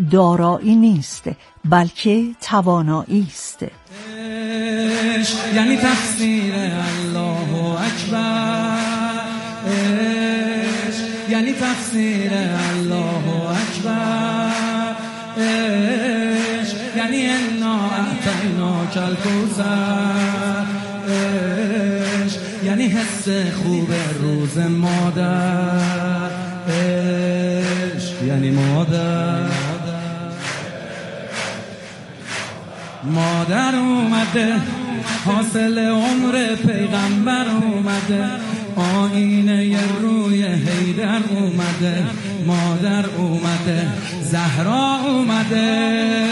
دارایی نیست بلکه توانایی است. یعنی تفسیر الله اکبر، یعنی تفسیر الله اکبر، یعنی انا اعطیناک الکوثر، یعنی حس خوب روز مادر، یعنی مادر اومده، حاصل عمر پیغمبر اومده، آینه روی حیدر اومده، مادر اومده، زهرا اومده،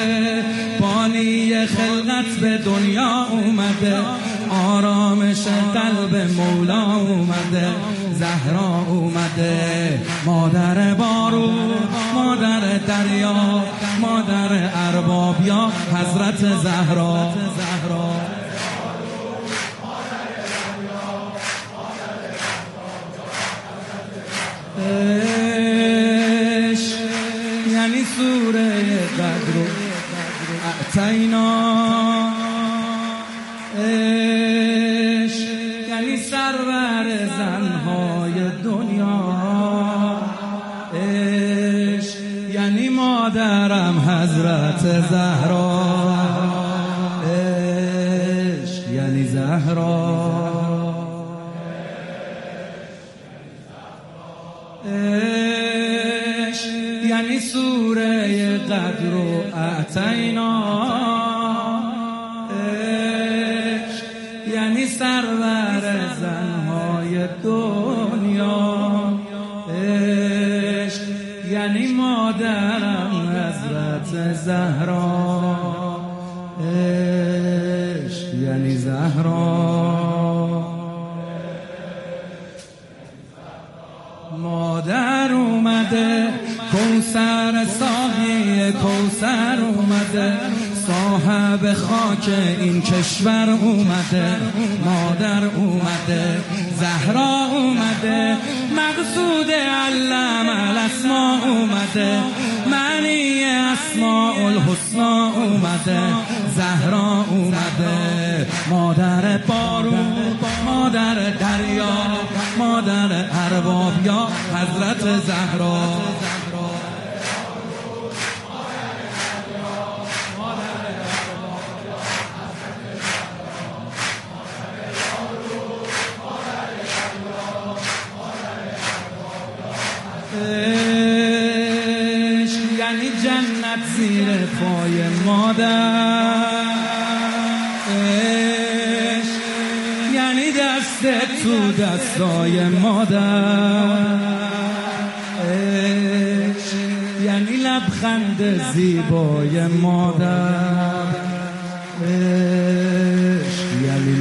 بانی خلقت به دنیا اومده، آرامش قلب مولا اومده، زهرا اومده، مادر بارون، مادر دریا، مادر ارباب یا حضرت زهرا. یعنی سوره قدر اعطینا، یعنی سرور زنهای دنیا، یعنی مادرم حضرت زهرا، یعنی زهرا، یعنی سوره قدر و اعطینا، یعنی سرور زنهای دنیا، یعنی مادرم حضرت زهرا، یعنی زهرا، مادر اومده، کوثر ساقی کوثر اومده، صاحب خاک این کشور اومده، مادر اومده، زهرا اومده، مقصود علم الاسما اومده، معنی اسماء الحسنا اومده، زهرا اومده، مادر بارون، مادر دریا، مادر ارباب یا حضرت زهرا. یعنی جنت زیر پای مادر، یعنی دست تو دستای مادر، یعنی لبخند زیبای مادر، یعنی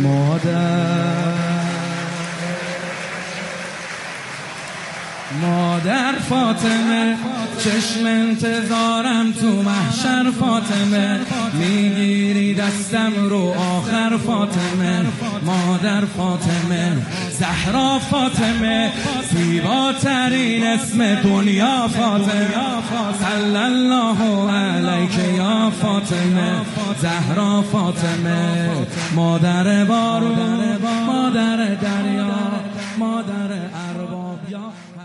مادر فاطمه، چشم انتظارم تو محشر فاطمه، میگیری دستم رو آخر فاطمه، مادر فاطمه، زهرا فاطمه، زیباترین اسم دنیا فاطمه، صلی الله علیک یا فاطمه، زهرا فاطمه، مادر بارون، مادر دریا، مادر ارباب یا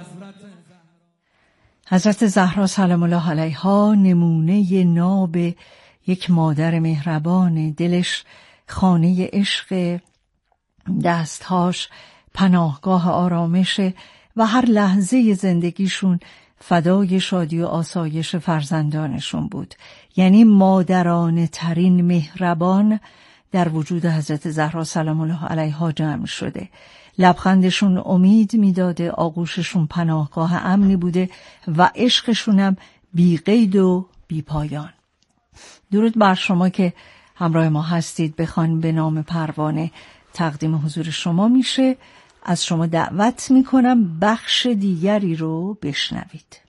حضرت زهرا سلام الله علیها نمونه ناب یک مادر مهربان، دلش خانه عشق، دستهاش پناهگاه آرامش و هر لحظه زندگیشون فدای شادی و آسایش فرزندانشون بود. یعنی مادرانه ترین مهربان در وجود حضرت زهرا سلام الله علیها جمع شده. لبخندشون امید میداده، آغوششون پناهگاه امنی بوده و عشقشونم بی قید و بی پایان. درود بر شما که همراه ما هستید. بخوان به نام پروانه تقدیم حضور شما میشه. از شما دعوت میکنم بخش دیگری رو بشنوید.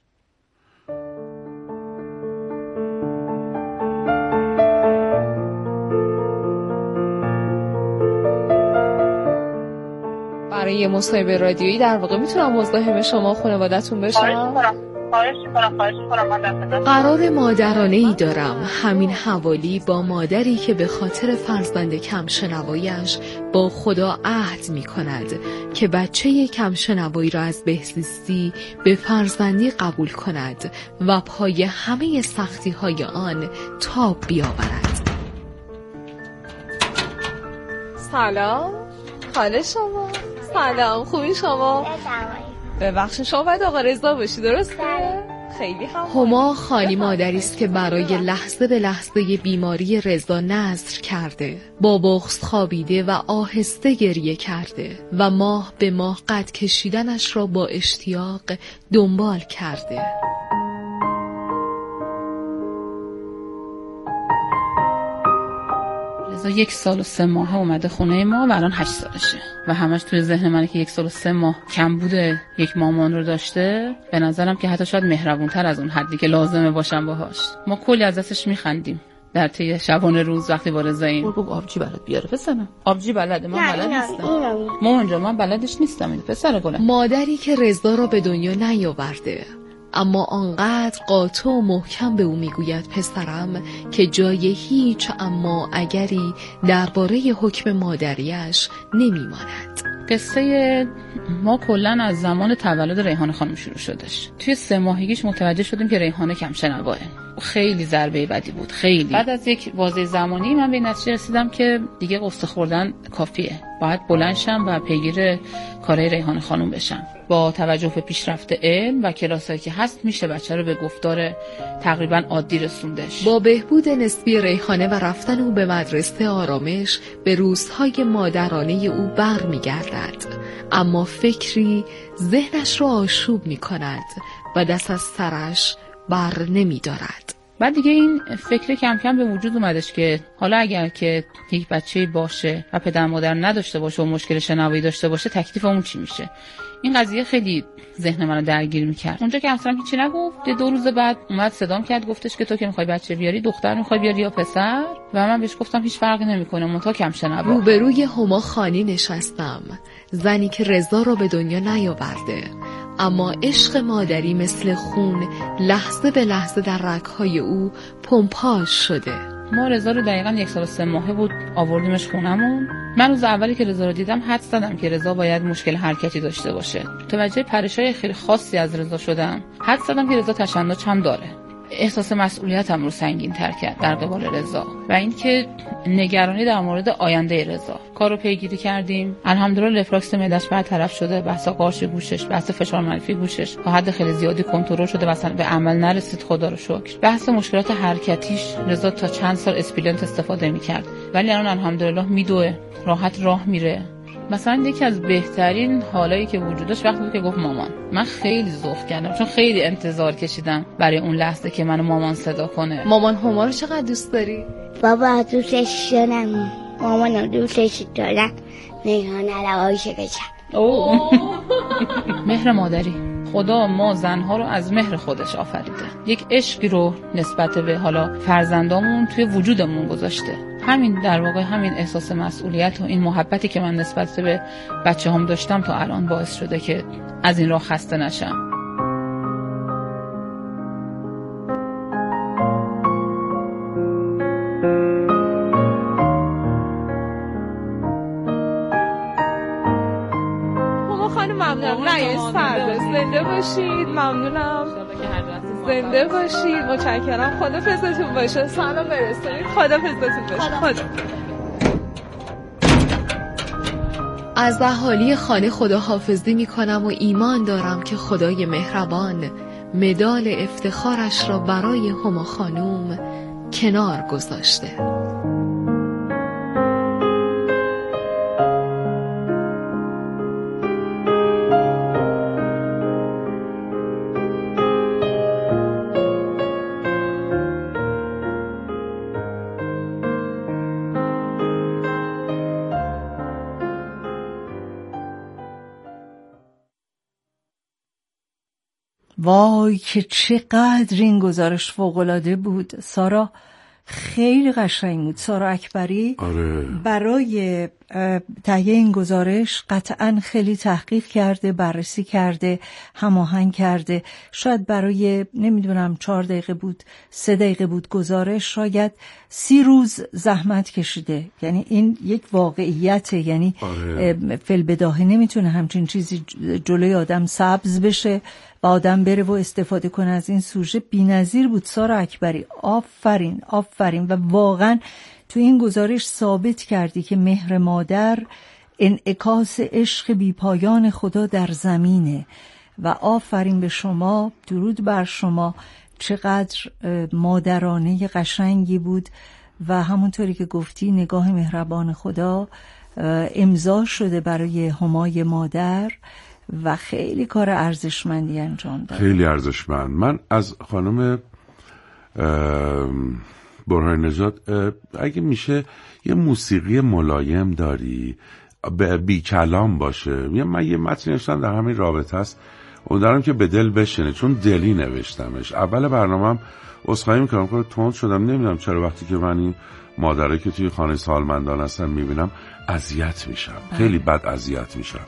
برای یه مصاحبه رادیویی در واقع میتونم مزاحم شما خانوادتون بشم؟ خواهش میکنم من دست قرار مادرانه‌ای دارم همین حوالی با مادری که به خاطر فرزند کمشنواییش با خدا عهد میکند که بچه کمشنوایی را از بهزیستی به فرزندی قبول کند و پای همه سختی های آن تاب بیاورد. سلام خاله شما. سلام خوبی شما؟ ببخشید شما باید آقا رضا باشی درسته؟ خیلی هما خالی مادری است که برای لحظه به لحظه بیماری رضا نذر کرده، با بغض خوابیده و آهسته گریه کرده و ماه به ماه قد کشیدنش را با اشتیاق دنبال کرده. رضا 1 سال و 3 ماه اومده خونه ما و الان 8 سالشه و همش توی ذهن منه که 1 سال و 3 ماه کم بوده یک مامان رو داشته. به نظرم که حتی شاید مهربونتر از اون حدی که لازمه باشم باهاش. ما کلی از دستش میخندیم در طی شبانه روز وقتی با رضاییم. بگو آبجی بلد بیاره پسرم. آبجی بلده، من بلد نیستم. مامان جان من بلدش نیستم این پسر گلم. مادری که رضا را به دنیا نیاورده اما آنقدر قاطع و محکم به او میگوید پسرم که جای هیچ اما اگری درباره حکم مادریش نمیماند. قصه ما کلن از زمان تولد ریحانه خانم شروع شدش. توی 3 ماهگیش متوجه شدیم که ریحانه کمشنواه. خیلی ضربه بدی بود، خیلی. بعد از یک بازه زمانی من به نتیجه رسیدم که دیگه قصه خوردن کافیه، باید بلند شم و پیگیر کارهای ریحانه خانم بشم. با توجه به پیشرفت علم و کلاسایی که هست میشه بچه رو به گفتار تقریبا عادی رسوندش. با بهبود نسبی ریحانه و رفتن او به مدرسه آرامش به روزهای مادرانه او بر میگردد، اما فکری ذهنش رو آشوب میکند و دست از سرش بر نمیدارد. بعد دیگه این فکر کم کم به وجود اومدش که حالا اگر که یک بچه باشه و پدر مادر نداشته باشه و مشکل شنوایی داشته باشه تکلیف اون چی میشه. این قضیه خیلی ذهن منو درگیر میکرد. اونجا که اصلا هیچی نگفت، 2 روز بعد اومد صدام کرد، گفتش که تو که میخوای بچه بیاری دختر میخوای بیاری یا پسر؟ و من بهش گفتم هیچ فرقی نمیکنه، منتها کم شنوا. روبروی هما خانی نشستم، زنی که رضا را به دنیا نیاورده اما عشق مادری مثل خون لحظه به لحظه در رگ‌های او پمپاژ شده. ما رضا رو دقیقاً 1 سال و 3 ماهه بود آوردیمش خونمون. من روز اولی که رضا رو دیدم حدس زدم که رضا باید مشکل حرکتی داشته باشه. متوجه پرشای خیلی خاصی از رضا شدم. حدس زدم که رضا تشنج هم داره. احساس مسئولیتم رو سنگین تر کرد در قبال رضا و اینکه نگرانی در مورد آینده رضا. کارو پیگیری کردیم، الحمدلله رفراکس معده‌اش برطرف شده، بحث قارچ گوشش، بحث فشار منفی گوشش تا حد خیلی زیادی کنترل شده، مثلا به عمل نرسید خدا رو شکر. بحث مشکلات حرکتیش رضا تا چند سال اسپلنت استفاده می‌کرد ولی الان الحمدلله میدوه، راحت راه میره. مثلا یکی از بهترین حالایی که وجود داشت وقتی بود که گفت مامان. من خیلی ذوق کردم چون خیلی انتظار کشیدم برای اون لحظه که منو مامان صدا کنه. مامان هما رو چقدر دوست داری؟ بابا دوستش دارم، مامانم دوستش دارم، ریحانه رو عاشقشم. مهر مادری. خدا ما زنها رو از مهر خودش آفریده، یک عشقی رو نسبت به حالا فرزندامون توی وجودمون گذاشته. همین در واقع همین احساس مسئولیت و این محبتی که من نسبت به بچه‌هام داشتم تا الان باعث شده که از این راه خسته نشم. ممنونم. رئیس فردا زنده باشید. ممنونم. زنده باشید. متشکرم. خداحافظتون باشه. سلام برسونید. خداحافظتون باشه. خدا. از اهالی خانه خداحافظی میکنم و ایمان دارم که خدای مهربان مدال افتخارش را برای هما خانوم کنار گذاشته. وای که چقدر این گزارش فوق‌العاده بود. سارا خیلی قشنگ بود. سارا اکبری برای تهیه این گزارش قطعاً خیلی تحقیق کرده، بررسی کرده، هماهنگ کرده. شاید برای نمیدونم 4 دقیقه بود، 3 دقیقه بود گزارش، شاید 30 روز زحمت کشیده. یعنی این یک واقعیته، یعنی فی‌البداهه نمیتونه همچین چیزی جلوی آدم سبز بشه و آدم بره و استفاده کنه از این سوژه. بی‌نظیر بود سارا اکبری، آفرین آفرین. و واقعا تو این گزارش ثابت کردی که مهر مادر انعکاس عشق بیپایان خدا در زمینه و آفرین به شما، درود بر شما. چقدر مادرانه قشنگی بود و همونطوری که گفتی نگاه مهربان خدا امضا شده برای همای مادر و خیلی کار ارزشمندی انجام داد. خیلی ارزشمند. من از خانم برهان نژاد اگه میشه یه موسیقی ملایم داری، بی کلام باشه. من یه متن نوشتم در همین رابطه است، امیدوارم که به دل بشینه، چون دلی نوشتمش. اول برنامه‌ام عذرخواهی میکنم که تند شدم، نمیدونم چرا وقتی که من این مادره که توی خانه سالمندان هستن میبینم اذیت میشم، خیلی بد اذیت میشم.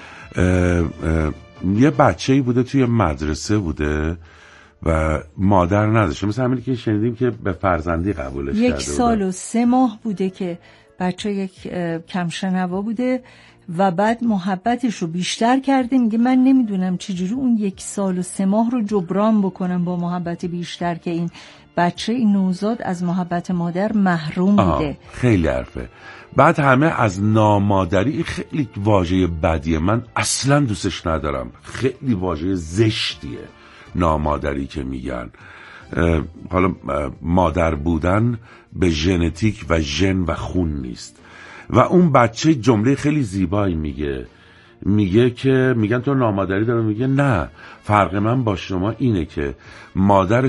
یه بچه‌ای بوده توی مدرسه بوده و مادر نداشته، مثل همینی که شنیدیم که به فرزندی قبولش کرده. 1 سال و 3 ماه بوده که بچه یک کمشنوا بوده و بعد محبتش رو بیشتر کرده. میگه من نمیدونم چجوری اون 1 سال و 3 ماه رو جبران بکنم با محبت بیشتر که این بچه، این نوزاد از محبت مادر محروم بوده. خیلی حرفه. بعد همه از نامادری، خیلی واژه بدیه، من اصلا دوستش ندارم، خیلی واژه زشتیه نامادری که میگن. حالا مادر بودن به ژنتیک و ژن و خون نیست. و اون بچه جمله خیلی زیبایی میگه که میگن تو نامادری داره، میگه نه، فرق من با شما اینه که مادر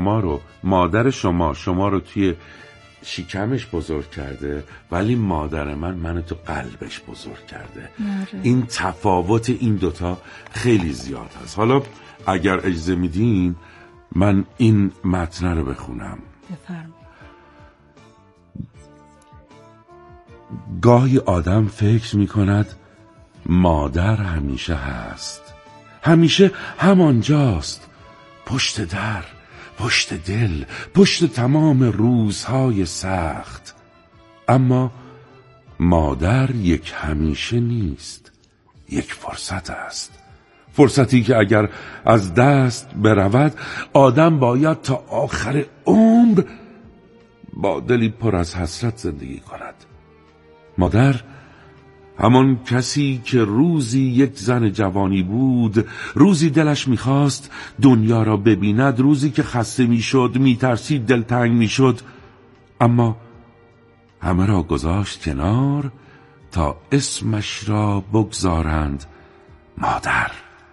شما رو توی شکمش بزرگ کرده، ولی مادر منو تو قلبش بزرگ کرده. این تفاوت این دوتا خیلی زیاد هست. حالا اگر اجازه میدین من این متن رو بخونم. بفرمایید. گاهی آدم فکر میکند مادر همیشه هست، همیشه همانجاست، پشت در، پشت دل، پشت تمام روزهای سخت. اما مادر یک همیشه نیست، یک فرصت است، فرصتی که اگر از دست برود آدم باید تا آخر عمر با دلی پر از حسرت زندگی کند. مادر، همان کسی که روزی یک زن جوانی بود، روزی دلش میخواست دنیا را ببیند، روزی که خسته میشد، میترسید، دلتنگ میشد، اما همه را گذاشت کنار تا اسمش را بگذارند مادر.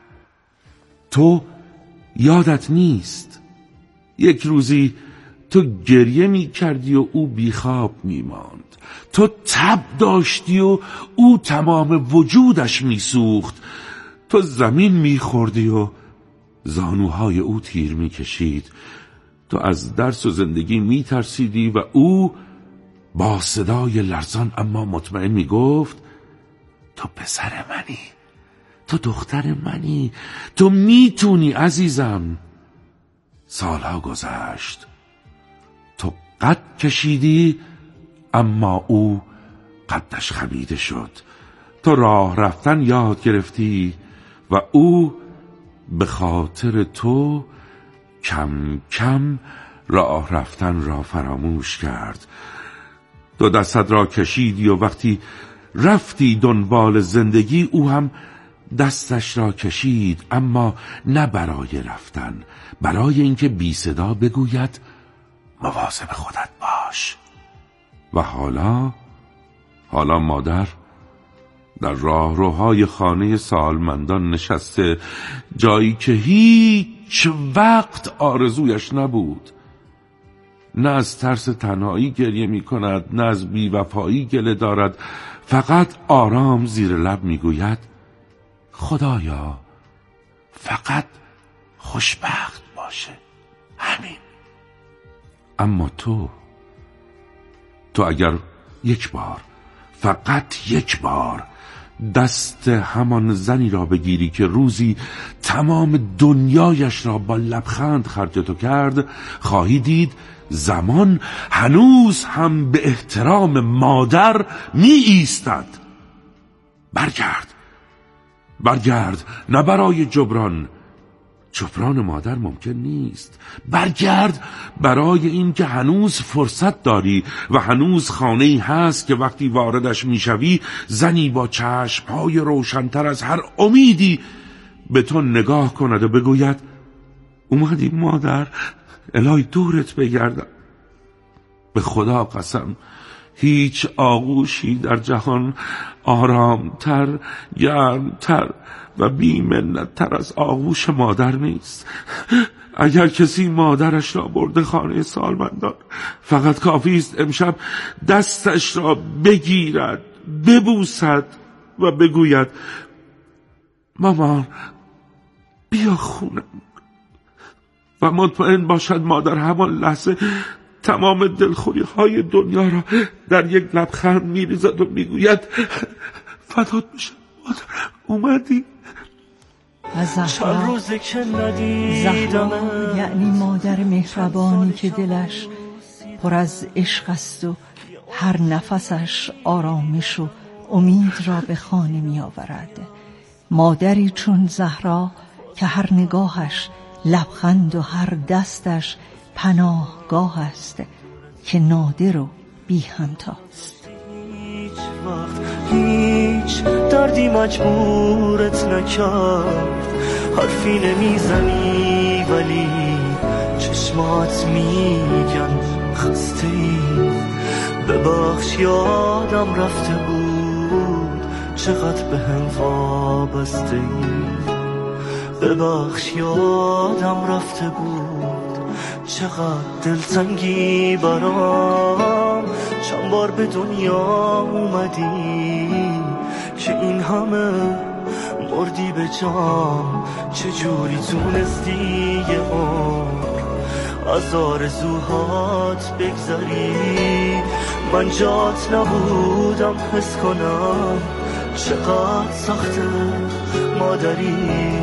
تو یادت نیست یک روزی تو گریه میکردی و او بیخواب میماند، تو تب داشتی و او تمام وجودش میسوخت، تو زمین میخوردی و زانوهای او تیر میکشید، تو از درس و زندگی میترسیدی و او با صدای لرزان اما مطمئن میگفت تو پسر منی، تو دختر منی، تو میتونی عزیزم. سالها گذشت، تو قد کشیدی اما او قدش خمیده شد، تو راه رفتن یاد گرفتی و او به خاطر تو کم کم راه رفتن را فراموش کرد. تو دستت را کشیدی و وقتی رفتی دنبال زندگی او هم دستش را کشید، اما نه برای رفتن، برای اینکه بی صدا بگوید مواظب خودت باش. و حالا مادر در راهروهای خانه سالمندان نشسته، جایی که هیچ وقت آرزویش نبود. نه از ترس تنهایی گریه می کند، نه از بی‌وفایی گله دارد، فقط آرام زیر لب می گوید خدایا فقط خوشبخت باشه، همین. اما تو اگر یک بار، فقط یک بار دست همان زنی را بگیری که روزی تمام دنیایش را با لبخند خرج تو کرد، خواهی دید زمان هنوز هم به احترام مادر می ایستد. برگرد، نه برای جبران مادر ممکن نیست. برگرد برای این که هنوز فرصت داری و هنوز خانه‌ای هست که وقتی واردش میشوی زنی با چشم‌های روشن‌تر از هر امیدی به تو نگاه کند و بگوید اومدی مادر، الهی دورت بگردم. به خدا قسم هیچ آغوشی در جهان آرامتر، گرمتر و بی‌منت‌تر از آغوش مادر نیست. اگر کسی مادرش را برده خانه سالمندان، فقط کافی است امشب دستش را بگیرد، ببوسد و بگوید مامان بیا خونم، و مطمئن باشد مادر همان لحظه تمام دلخوری های دنیا را در یک لبخند میریزد و میگوید فدات میشم مادر، اومدی. زهرا یعنی مادر مهربانی که دلش پر از عشق است و هر نفسش آرامش و امید را به خانه می آورد. مادری چون زهرا که هر نگاهش لبخند و هر دستش پناهگاه است، که نادر و بی همتاست. هیچ دردی مجبورت نکرد، حرفی نمیزنی ولی چشمات میگن خسته‌ای. ببخش یادم رفته بود چقدر به هم وابسته ای. ببخش یادم رفته بود چقدر دلتنگی برام. چند بار به دنیا اومدی که این همه مردی به جام. چجوری تونستی یه عمر از آرزوهات بگذری؟ من جات نبودم حس کنم چقدر سخته مادری.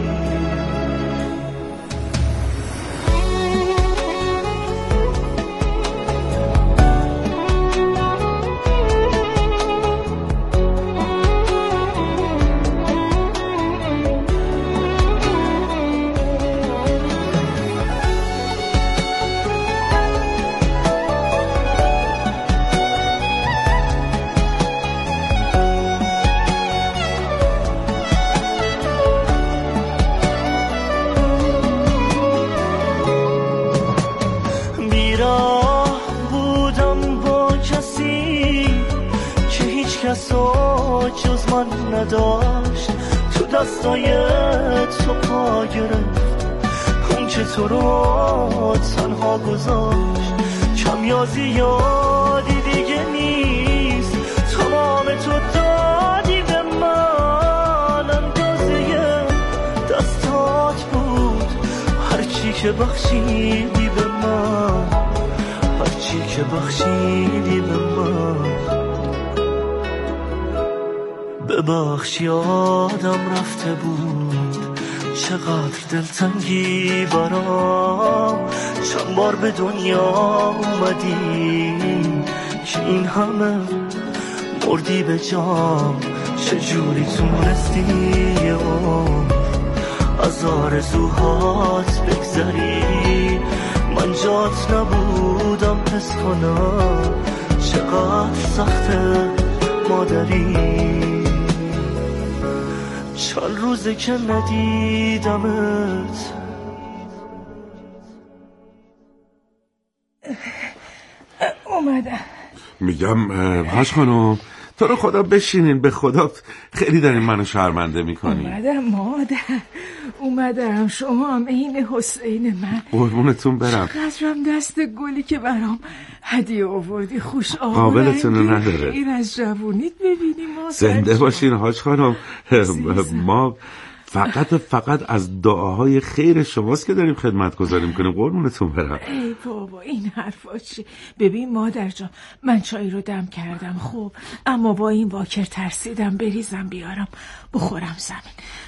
جز من نداشت، تو دستای تو پا گرفت، اون که تو رو تنها گذاشت. کمیازی یادی دیگه نیست، تمام تو دادی به من. اندازه دستات بود هرچی که بخشیدی به من، هرچی که بخشیدی به من. ببخش یادم رفته بود چقدر دلتنگی برام. چند بار به دنیا اومدی که این همه مردی به جام. چجوری تونستی یه عمر از آرزوهات بگذری؟ من جات نبودم حس کنم چقدر سخته مادری. چند روزه که ندیدمت. اومدم. میگم حاج خانم تو رو خدا بشینین، به خدا خیلی دارین منو شرمنده میکنین. اومدم مادر، اومدم. شما هم این حسین من. قربونتون برم. چقدرم دست گلی که برام هدیه آوردی خوش قابلتون نداره. این از جوونیت ببینیم. زنده باشین حاج خانم. ما فقط از دعاهای خیر شماست که داریم خدمتگزاری میکنیم. قربونتون برم. ای بابا این حرفا چی؟ ببین مادر جان، من چای رو دم کردم خب، اما با این واکر ترسیدم بریزم بیارم بخورم زمین.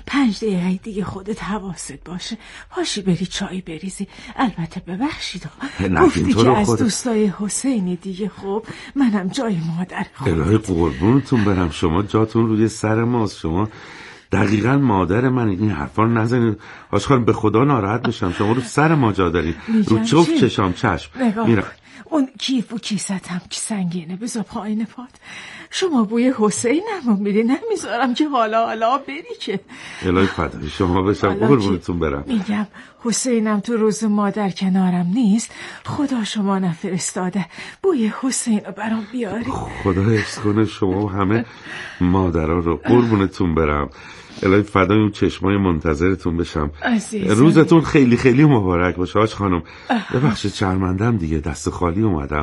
5 دقیقه دیگه خودت حواست باشه پاشی بری چای بریزی. البته ببخشید گفتی که از دوستای حسینی دیگه. خب منم جای مادر خودم. الهی قربونتون برم، شما جاتون روی سر ماست. شما دقیقاً مادر من. این حرفا رو نزنید حاج خانم، به خدا ناراحت بشم. شما رو سر ما جا دارید. رو چفت چشام چشم میرم. اون کیف و کیست هم که سنگینه بذار پایین پات. شما بوی حسینم رو میری نمیذارم که حالا بری که. الهی فدای شما بشم قربونتون برم. میگم حسینم تو روز مادر کنارم نیست، خدا شما نفرستاده بوی حسین رو برام بیاری. خدا حفظ کنه شما و همه مادرها رو. قربونتون برم. الهی فدای اون چشمای منتظرتون بشم. روزتون خیلی خیلی مبارک باشه حاج خانم. ببخشید شرمندم دیگه، دست خالی اومدم.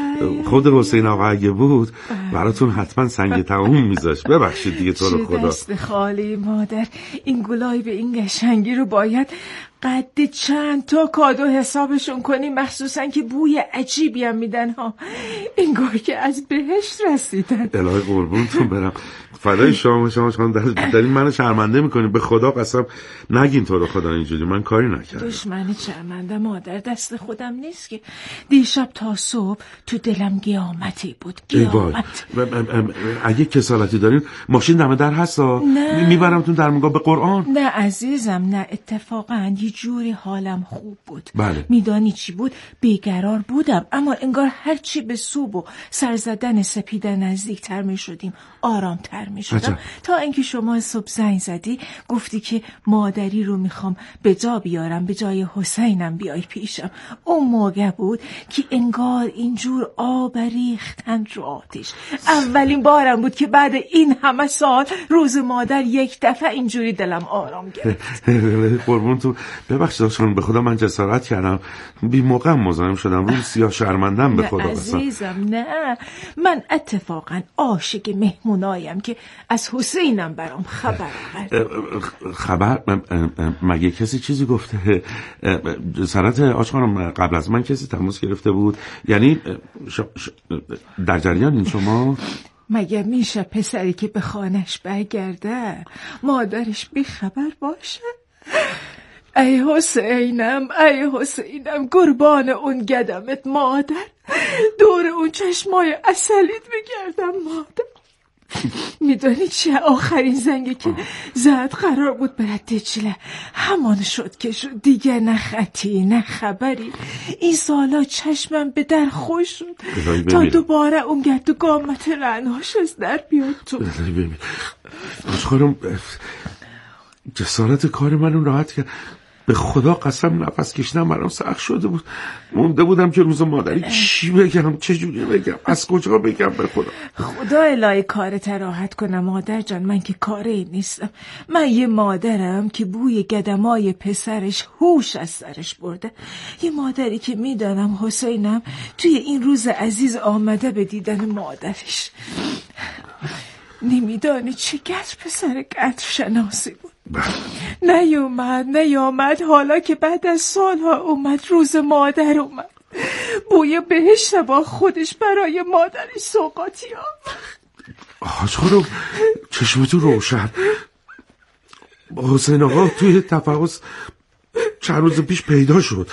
خود حسین آقا اگه بود براتون حتما سنگ تموم میذاشت. ببخشید دیگه تو رو خدا. دست خالی مادر، این گلای به این قشنگی رو باید قد چند تا کادو حسابشون کنی، مخصوصا که بوی عجیبی هم میدن ها، انگار که از بهشت رسیدن. الهی قربونتون برم. فدای شما خانم، دارین منو شرمنده میکنین. به خدا قسم نگین تو رو خدا اینجوری، من کاری نکردم. دشمنی شرمنده مادر، دست خودم نیست که. دیشب تا صبح تو دلم قیامتی بود. قیامت. اگه کسالتی دارین ماشین دم در هستا، میبرمتون در مقابل قرآن. نه عزیزم نه، اتفاقا یه جوری حالم خوب بود. بله. میدانی چی بود؟ بیقرار بودم، اما انگار هرچی به صبح و سر زدن سپیده نزدیکتر میشدیم آرامتر میشدم، تا اینکه شما صبح زنگ زدی گفتی که مادری رو میخوام به جا بیارم، به جای حسینم بیای پیشم. اون موقع بود که انگار اینجور آب ریختن رو آتش. اولین بارم بود که بعد این همه سال روز مادر یک دفعه اینجوری دلم آرام گرفت. قربونتون ببخشید خانم، به خدا من جسارت کردم، بی موقع مزاحم شدم، روی سیاه شرمندم. به خدا عزیزم نه، من اتفاقا عاشق مهمونایم که از حسینم برام خبر مگه کسی چیزی گفته؟ جسارت حاج خانم قبل از من کسی تماس گرفته بود؟ یعنی در جریان این شما؟ مگه میشه پسری که به خانش برگرده مادرش بی خبر باشه؟ ای حسینم قربان اون گدمت مادر، دور اون چشمای عسلیت بگردم مادر. میدونی چه؟ آخرین زنگی که زد قرار بود برد دجله، همان شد که شد دیگه، نه خطی نه خبری. این سالا چشمم به در خوش شد تا دوباره اون گرد و گامت رعناش از در بیاد تو. ببین خانم، جسارت کار منو راحت کرد. به خدا قسم نفس کشیدن برام سخت شده بود. مونده بودم که روز مادری چی بگم، چه جوری بگم، از کجا بگم. به خدا الهی کارت راحت کنم مادر جان، من که کاری نیستم. من یه مادرم که بوی گدمای پسرش هوش از سرش برده، یه مادری که میدانم حسینم توی این روز عزیز آمده به دیدن مادرش. نمیدانی چقدر پسر قدر شناسی بود. نیومد حالا که بعد از سالها اومد، روز مادر اومد، بوی بهشت با خودش برای مادرش سوغاتی ها. حاج خانم چشمتون روشن. حسین آقا توی تفحص چند روز پیش پیدا شد.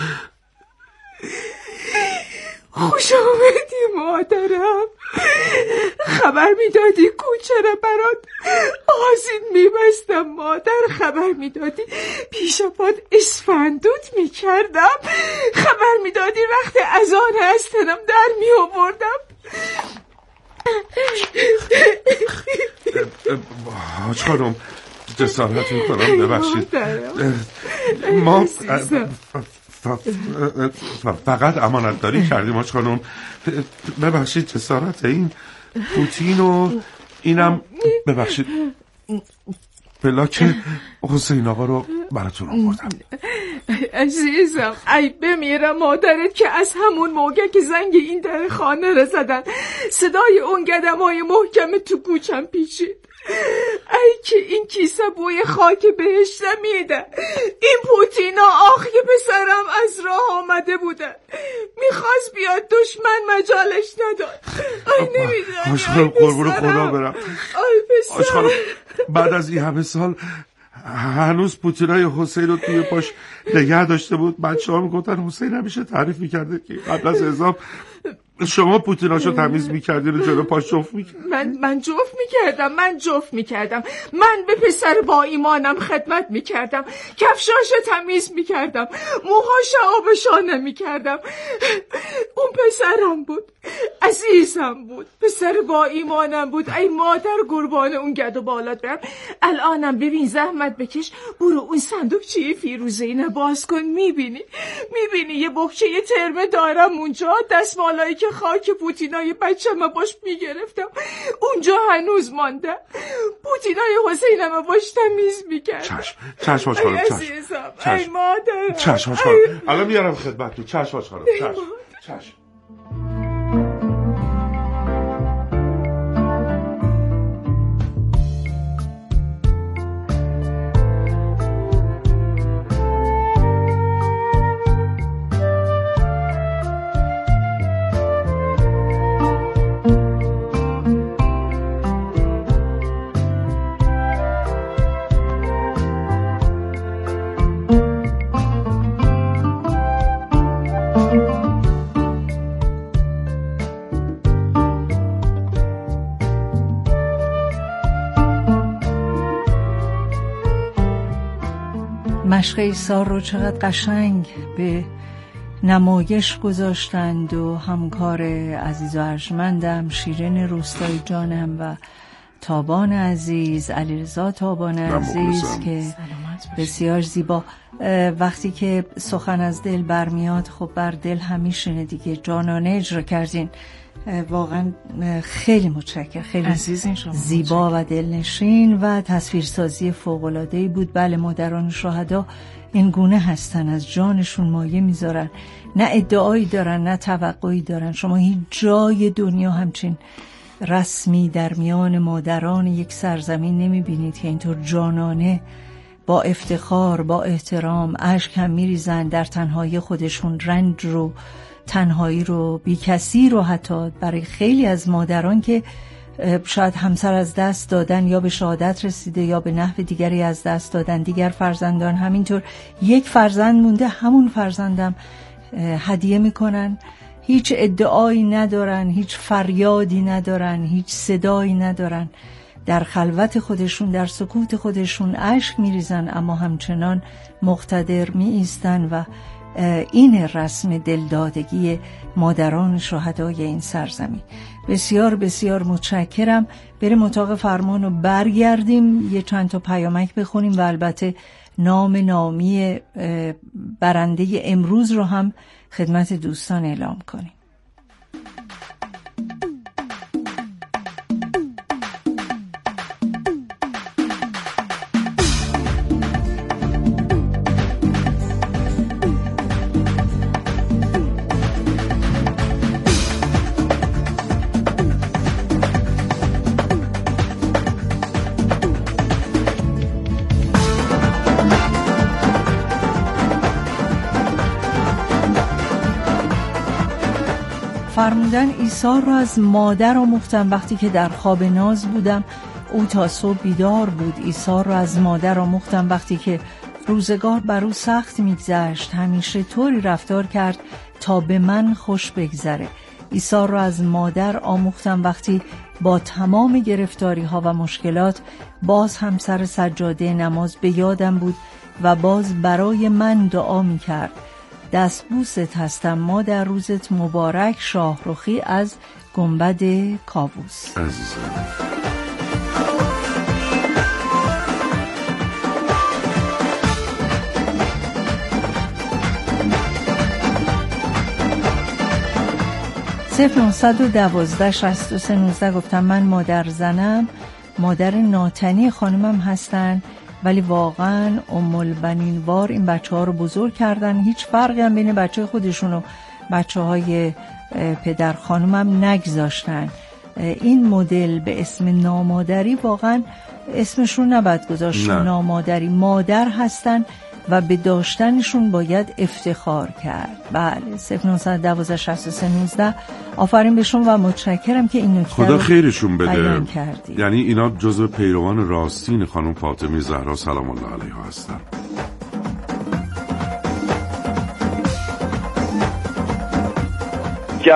خوش آمدی مادرم، خبر میدادی کوچه را برات آزین میبستم مادر، خبر میدادی پیش پات اسفندود میکردم، خبر میدادی وقت اذان از تنم در میآوردم. حاج خانم جسارت میکنم، ببخشید. ما فقط امانت داری کردیم حاج خانم، ببخشید. جسارت این پوتین و اینم ببخشید، پلاک حسین آقا رو براتون آوردم. عزیزم ای بمیرم مادرت که از همون موقع که زنگ این در خانه رو زدن صدای اون گدمای محکم تو گوشم پیچید. ای که این کیسه بوی خاک بهشت میده. این پوتینا آخ که پسرم از راه آمده بوده، میخواست بیاد دشمن مجالش نداد. ای نمیدونم آش خانم قربون خدا برم. ای پسرم آش خانم بعد از این همه سال هنوز پوتینای حسین رو توی پاش نگه داشته بود. بچه ها میگفتن حسین همیشه تعریف میکرده که قبل از اعزام شما پوتیناشو تمیز میکردین و جلو پاش جفت میکرد. من جفت میکردم. من به پسر با ایمانم خدمت میکردم، کفشاشو تمیز میکردم، موهاشو آبشانه میکردم. اون پسرم بود، عزیزم بود، پسر با ایمانم بود. ای مادر قربان اون گد و بالات برم. الانم ببین زحمت بکش، برو اون صندوقچه فیروزه اینو باز کن. میبینی یه بخچه ترمه دارم اونجا، دستمالایی که خاک پوتینای بچه‌م باش میگرفتم اونجا هنوز مانده. پوتینای حسینم باش تمیز میکرد. چشم آش خانم، چشم. ای مادر، چشم آش خانم. الان میارم خدمت تو. چشم آش خانم، چشم. مشق ایثار رو چقدر قشنگ به نمایش گذاشتند و همکار عزیز و ارجمندم شیرین روستایی جانم و تابان عزیز، علیرضا تابان عزیز که بسیار زیبا. وقتی که سخن از دل برمیاد خب بر دل همیشه دیگه جانانه اجرا کردین. واقعا خیلی متشکرم، خیلی عزیزین شما، زیبا و دلنشین و تصویرسازی فوق‌العاده‌ای بود. بله مادران شهدا این گونه هستن، از جانشون مایه میذارن، نه ادعایی دارن نه توقعی دارن. شما هیچ جای دنیا همچین رسمی در میان مادران یک سرزمین نمیبینید که اینطور جانانه با افتخار با احترام اشک هم میریزن در تنهایی خودشون، رنج رو تنهایی رو بی کسی رو. حتی برای خیلی از مادران که شاید همسر از دست دادن یا به شهادت رسیده یا به نحو دیگری از دست دادن، دیگر فرزندان همینطور، یک فرزند مونده همون فرزندم هدیه میکنن، هیچ ادعایی ندارن، هیچ فریادی ندارن، هیچ صدایی ندارن، در خلوت خودشون در سکوت خودشون اشک میریزن اما همچنان مقتدر می ایستن و این رسم دلدادگی مادران شهدای این سرزمین. بسیار بسیار متشکرم. بریم اتاق فرمان رو برگردیم، یه چند تا پیامک بخونیم و البته نامی برنده امروز رو هم خدمت دوستان اعلام کنیم. فرمودن ایثار را از مادر آموختم، وقتی که در خواب ناز بودم او تا صبح بیدار بود. ایثار را از مادر آموختم وقتی که روزگار بر او سخت میگذشت، همیشه طوری رفتار کرد تا به من خوش بگذره. ایثار را از مادر آموختم وقتی با تمام گرفتاری ها و مشکلات باز هم سر سجاده نماز به یادم بود و باز برای من دعا می کرد. دستبوست هستم مادر، روزت مبارک. شاهرخی از گنبد کاووس. عزیزم (0912) گفتم من مادر زنم، مادر ناتنی خانمم هستن ولی واقعا ام البنین وار این بچه ها رو بزرگ کردن. هیچ فرقی هم بین بچه خودشون و بچه های پدر خانمم نگذاشتن. این مدل به اسم نامادری واقعا اسمشون نباید گذاشت نامادری، مادر هستن و به داشتنشون باید افتخار کرد. بله 09126319 آفرین به شما و متشکرم که این نکته خدا خیرشون بده. کردی. یعنی اینا جزو پیروان راستین خانم فاطمه زهرا سلام الله علیها هستن.